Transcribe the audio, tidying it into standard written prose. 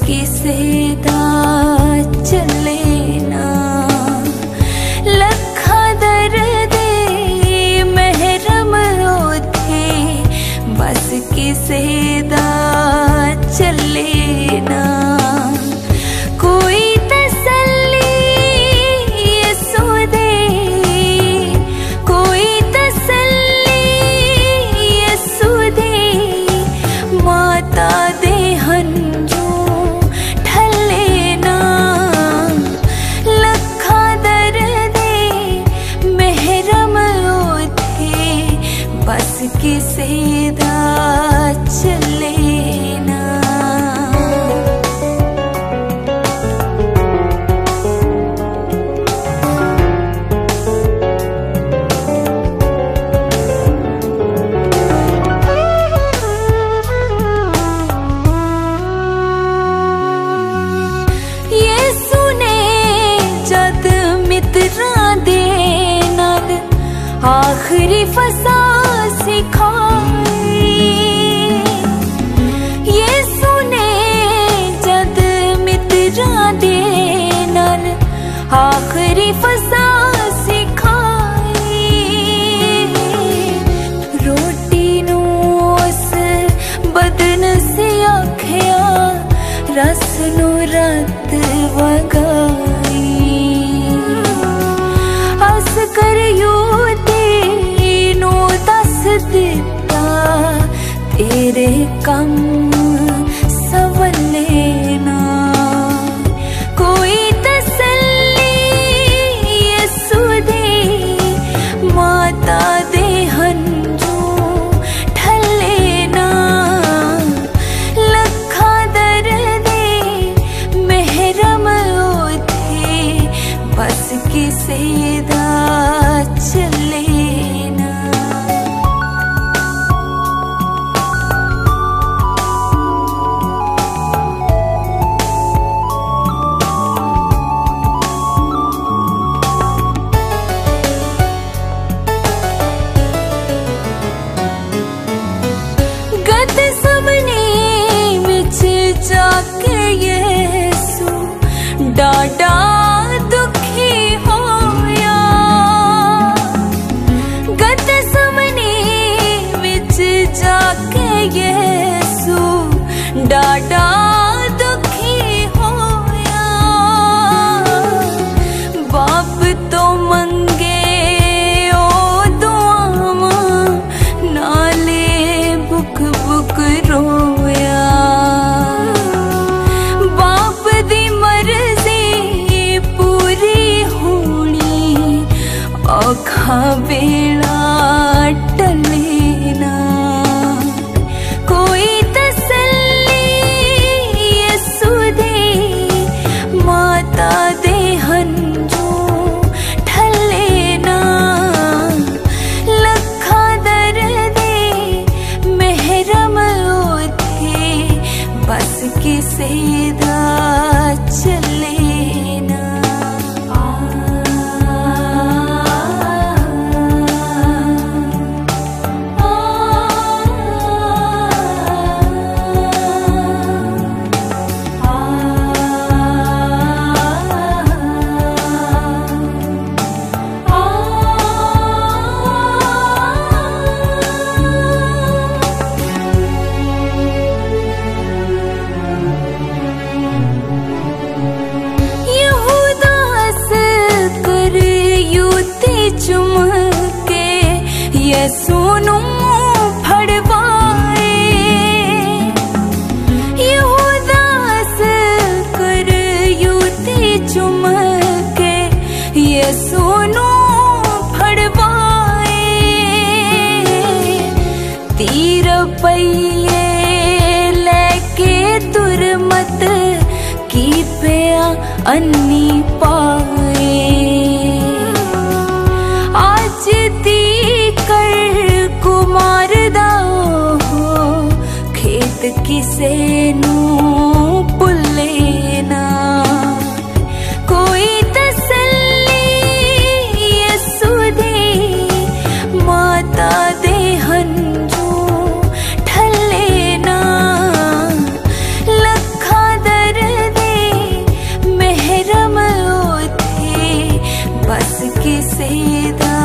ਕਿਸੇ ਦਾ ਚੱਲੇ ਨਾ। ਲੱਖਾਂ ਦਰਦੇ ਮਹਿਰਮ ਉਥੇ ਬਸ ਕਿਸੇ ਦਾ ਚੱਲੇ ਨਾ। ਕੋਈ ਤਸੱਲੀ ਯਿਸੂ ਦੇ, ਕੋਈ ਤਸੱਲੀ ਯਿਸੂ ਦੇ। ਮਾਤਾ ਦੇ ਹੰਝੂ ਠੱਲੇ ਨਾ। ਲੱਖਾਂ ਦਰਦੇ ਮਹਿਰਮ ਉਥੇ ਬਸ ਕਿਸੇ ਦਾ ਚੱਲੇ ਨਾ। ਯਿਸੂ ਨੇ ਜਦ ਮਿੱਤਰਾਂ ਦੇ ਨਾਲ ਆਖਰੀ ਫਸਾਂ ਸਿਖਾਈ। ਯਿਸੂ ਨੇ ਜਦ ਮਿੱਤਰਾਂ ਦੇ ਨਾਲ ਆਖਰੀ ਫਸਾਂ ਸਿਖਾਈ। ਰੋਟੀ ਨੂੰ ਉਸ ਬਦਨ ਸੇ ਆਖਿਆ, ਰਸ ਨੂੰ ਰਤ ਵਗਾਈ। ਅਸ ਕਰ ਯੂਦੀ ਨੂੰ ਦੱਸ ਦਿੱਤਾ, ਤੇਰੇ ਕੰਮ ਸਵਲੇ ਨਾ। ਕੋਈ ਤਸੱਲੀ ਯਿਸੂ ਦੇ, ਮਾਤਾ ਦੇ ਹੰਝੂ ਠੱਲੇ ਨਾ। ਲੱਖਾਂ ਦਰਦੇ ਮਹਿਰਮ ਉਥੇ ਬਸ ਕਿਸੇ ਦਾ ਚੱਲੇ ਨਾ। ਗਤ ਸਮਨੇ ਵਿੱਚ ਜਾ ਕੇ ਯਿਸੂ ਡਾਢਾ ਦੁਖੀ ਹੋਇਆ। ਗਤ ਸਮਨੇ ਵਿੱਚ ਜਾ ਕੇ ਯਿਸੂ ਡਾਢਾ ਦੁਖੀ ਹੋਇਆ। ਬਾਪ ਤੋਂ ਮੰਗੇ ਉਹ ਦੁਆਵਾਂ, ਨਾਲੇ ਬੁਕ ਬੁਕ ਰੋਇਆ। ਬਾਪ ਦੀ ਮਰਜ਼ੀ ਪੂਰੀ ਹੋਣੀ, ਔਖਾ ਵੇਲਾ ਟਲੇ ਨਾ। ਕੋਈ ਤਸੱਲੀ ਯਿਸੂ ਦੇ, ਮਾਤਾ ਦੇ ਹੰਝੂ ਠੱਲੇ ਨਾ। ਲੱਖਾਂ ਦਰਦੇ ਮਹਿਰਮ ਉਥੇ ਬਸ ਕਿਸੇ ਦਾ ਚੱਲੇ ਨਾ। ਚੁੰਮ ਕੇ ਯਿਸੂ ਨੂੰ ਫੜਵਾਏ। ਯਹੂਦਾ ਅਸਕਰ ਯੂਤੀ ਚੁੰਮ ਕੇ ਯਿਸੂ ਨੂੰ ਫੜਵਾਏ। 30 ਰੁਪਈਏ ਲੈ ਕੇ ਦੁਰਮਤ ਕੀ ਪਿਆ ਅੰਨੀ ਪਾਏ। ਅੱਜ ਦੀ ਕਰ ਕੁਮਾਰ ਦਾ ਖੇਤ ਕਿਸੇ ਨੂੰ ਭੁੱਲੇ ਨਾ। ਕੋਈ ਤਸੱਲੀ ਯਿਸੂ ਦੇ, ਮਾਤਾ ਦੇ ਹੰਝੂ ਠੱਲੇ ਨਾ। ਲੱਖਾਂ ਦਰ बस ਕਿਸੇ ਦਾ